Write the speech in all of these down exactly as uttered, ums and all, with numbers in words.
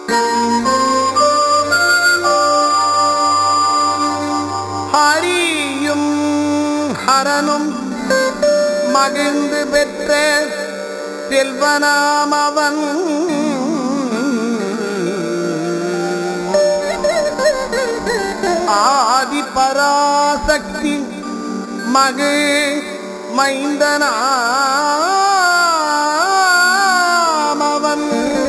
ஹரியும் ஹரனும் மகிழ்ந்து பெற்ற செல்வனாம் அவன் ஆதி பராசக்தி மகிழ் மைந்தனாம் அவன்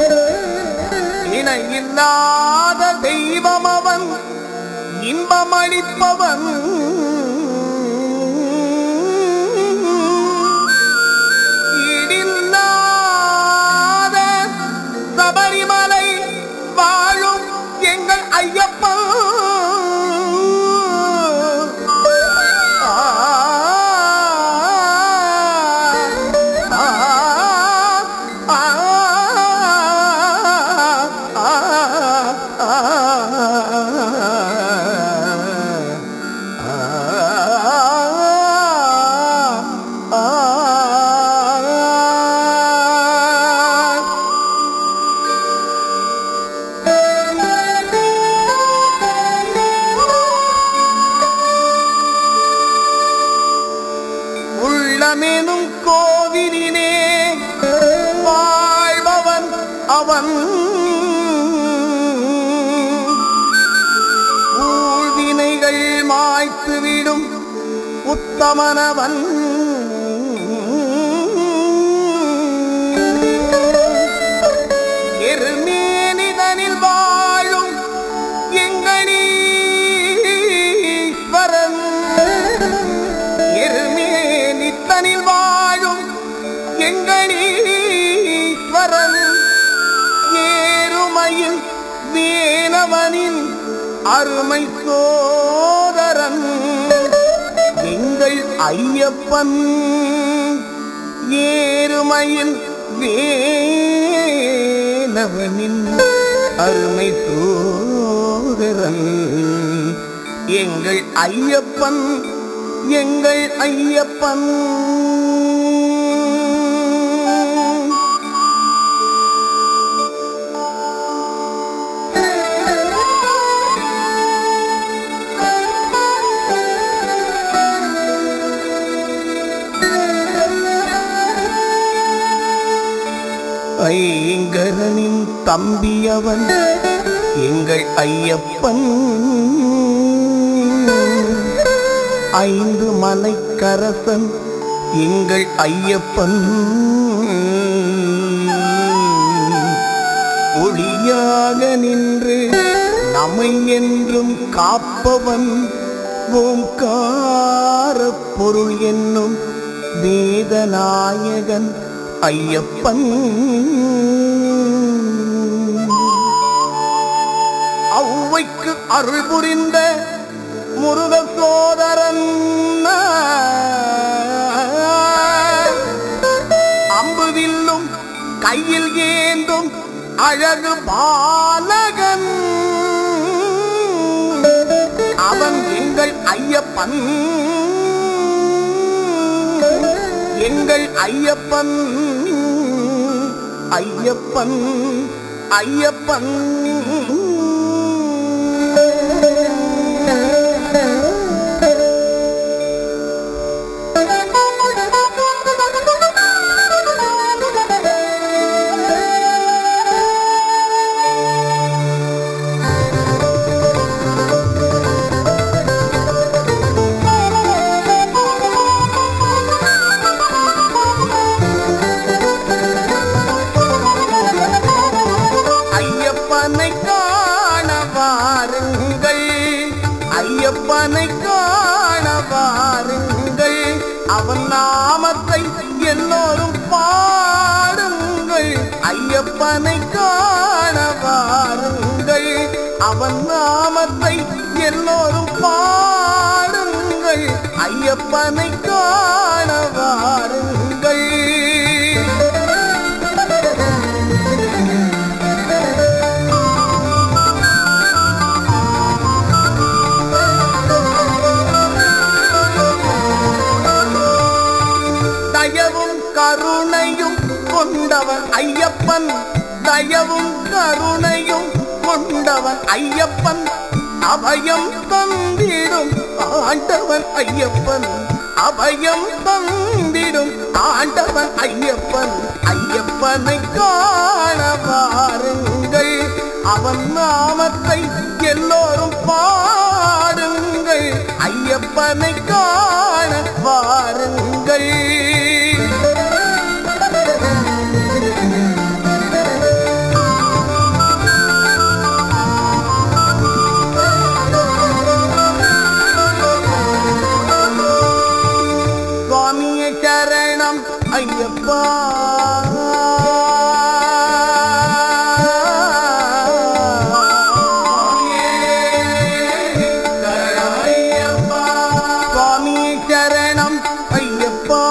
இணையில்லாத தெய்வம் அவன் இன்பமளிப்பவன் ஈடில்லாத சபரிமலை வாழும் எங்கள் ஐயப்பன் உள்ளமெனும் கோவிலினே வாழ்பவன் அவன் ஊழ்வினைகள் மாய்த்துவிடும் உத்தமனவன் எருமேனிதனில் வாழும் எங்களீஸ்வரன் எருமேனித்தனில் வாழும் எங்களீஸ்வரன் ஏறுமையில் வேலவனின் அருமை சோதரன் எங்கள் ஐயப்பன் ஏறுமையில் வேலவனின் அருமை சோதரன் எங்கள் ஐயப்பன் எங்கள் ஐயப்பன் ஐங்கரனின் தம்பியவன் எங்கள் ஐயப்பன் ஐந்து மலைக்கரசன் எங்கள் ஐயப்பன் ஒளியாக நின்று நம்மை என்றும் காப்பவன் ஓம்கார பொருள் என்னும் வேதநாயகன் ஐயப்பன் ஔவைக்கு அருள் புரிந்த முருக சோதரன் அம்புவில்லும் கையில் ஏந்தும் அழகு பாலகன் அவன் எங்கள் ஐயப்பன் எங்கள் ஐயப்பன் ஐயப்பன் ஐயப்பன் ஐயப்பனை காண வாருங்கள் அவன் நாமத்தை எல்லோரும் பாடுங்கள் ஐயப்பனை காண வாருங்கள் அவன் நாமத்தை எல்லோரும் பாடுங்கள் ஐயப்பனை காண வாருங்கள் கருணையும் கொண்டவன் ஐயப்பன் தயவும் கருணையும் ஆண்டவன் ஐயப்பன் அபயம் தந்திடும் ஆண்டவன் ஐயப்பன் அபயம் தந்திடும் ஆண்டவன் ஐயப்பன் ஐயப்பனை காண வாருங்கள் அவன் நாமத்தை எல்லோரும் பாடுங்கள் ஐயப்பனை காண வாருங்கள் சரணம் ஐயப்பா சுவாமி சரணம் ஐயப்பா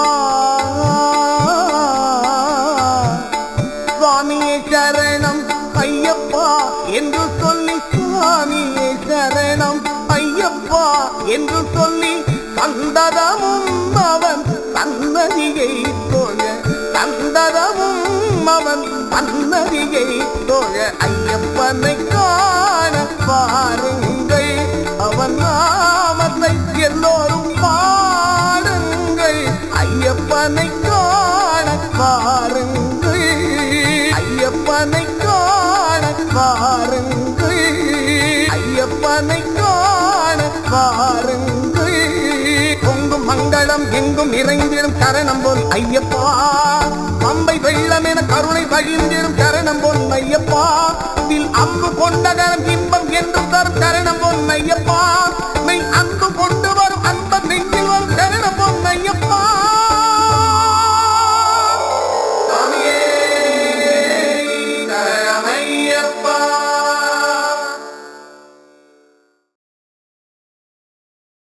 சுவாமியே சரணம் ஐயப்பா என்று சொல்லி சுவாமியே சரணம் ஐயப்பா என்று சொல்லி சந்ததமும் அவன் சன்னதியை தோழ சந்ததமும் அவன் சன்னதியை தோழ ஐயப்பனை காண பாருங்கள் அவன் நாமத்தை எல்லோரும் பாடுங்கள் ஐயப்பனை காண பாருங்கள் ஐயப்பனை காண பாருங்கள் ஐயப்பனை காண பாருங்கள் பொங்கும் மங்களம் எங்கும் இறைந்திடும் சரணம் போல் ஐயப்பா பம்பை வெள்ளம் என கருணை வழிந்திடும் சரணம் போல் ஐயப்பா இதில் அம்பு கொண்ட